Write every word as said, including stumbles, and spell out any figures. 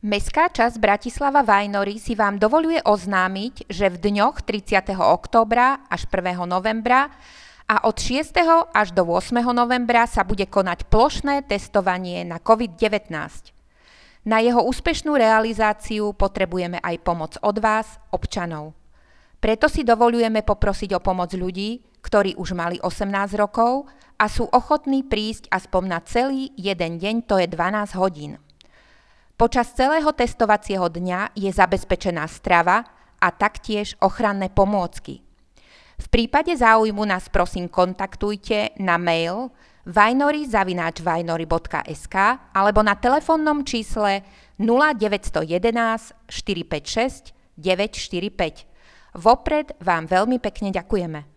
Mestská časť Bratislava Vajnory si vám dovoľuje oznámiť, že v dňoch tridsiateho októbra až prvého novembra a od šiesteho až do ôsmeho novembra sa bude konať plošné testovanie na covid devätnásť. Na jeho úspešnú realizáciu potrebujeme aj pomoc od vás, občanov. Preto si dovoľujeme poprosiť o pomoc ľudí, ktorí už mali osemnásť rokov a sú ochotní prísť aspoň na celý jeden deň, to je dvanásť hodín. Počas celého testovacieho dňa je zabezpečená strava a taktiež ochranné pomôcky. V prípade záujmu nás prosím kontaktujte na mail vajnory zavináč vajnory bodka es ká alebo na telefónnom čísle nula deväť jeden jedna štyri päť šesť deväť štyri päť. Vopred vám veľmi pekne ďakujeme.